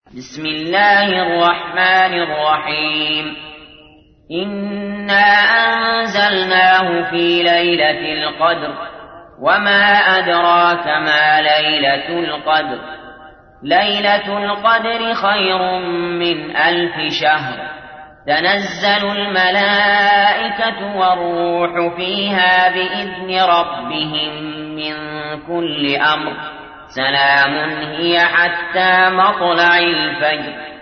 بسم الله الرحمن الرحيم. إنا أنزلناه في ليلة القدر وما أدراك ما ليلة القدر. ليلة القدر خير من 1000 شهر. تنزل الملائكة والروح فيها بإذن ربهم من كل أمر. سلام هي حتى مطلع الفجر.